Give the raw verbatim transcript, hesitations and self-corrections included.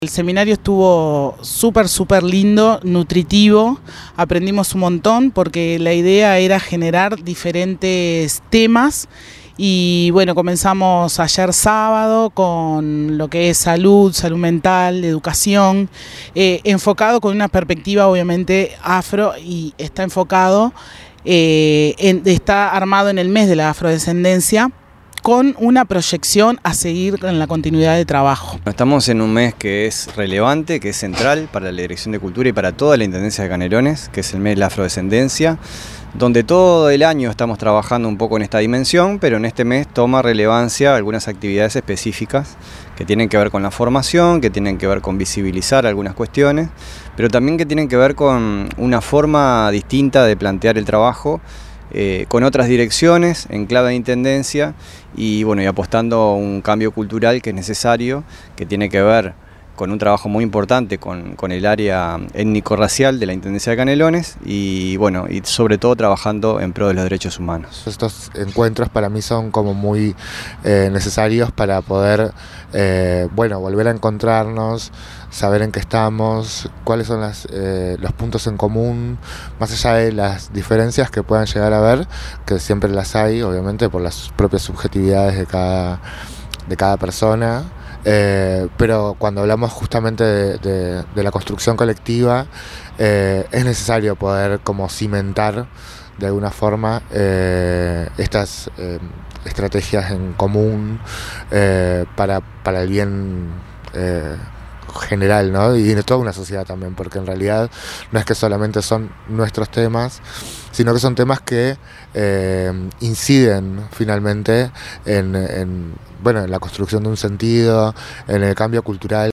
El seminario estuvo súper, súper lindo, nutritivo, aprendimos un montón porque la idea era generar diferentes temas y bueno, comenzamos ayer sábado con lo que es salud, salud mental, educación, eh, enfocado con una perspectiva obviamente afro y está enfocado, eh, en, está armado en el mes de la afrodescendencia, con una proyección a seguir en la continuidad de trabajo. Estamos en un mes que es relevante, que es central para la Dirección de Cultura y para toda la Intendencia de Canelones, que es el mes de la afrodescendencia, donde todo el año estamos trabajando un poco en esta dimensión, pero en este mes toma relevancia algunas actividades específicas que tienen que ver con la formación, que tienen que ver con visibilizar algunas cuestiones, pero también que tienen que ver con una forma distinta de plantear el trabajo, Eh, con otras direcciones en clave de intendencia y bueno y apostando a un cambio cultural que es necesario, que tiene que ver con un trabajo muy importante con, con el área étnico-racial de la Intendencia de Canelones y bueno y sobre todo trabajando en pro de los derechos humanos. Estos encuentros para mí son como muy eh, necesarios para poder eh, bueno volver a encontrarnos, saber en qué estamos, cuáles son las, eh, los puntos en común, más allá de las diferencias que puedan llegar a haber, que siempre las hay, obviamente, por las propias subjetividades de cada, de cada persona. Eh, pero cuando hablamos justamente de, de, de la construcción colectiva, eh, es necesario poder como cimentar de alguna forma eh, estas eh, estrategias en común eh, para, para el bien eh, general, ¿no? Y de toda una sociedad también, porque en realidad no es que solamente son nuestros temas, sino que son temas que eh, inciden finalmente en, en, bueno, en la construcción de un sentido, en el cambio cultural.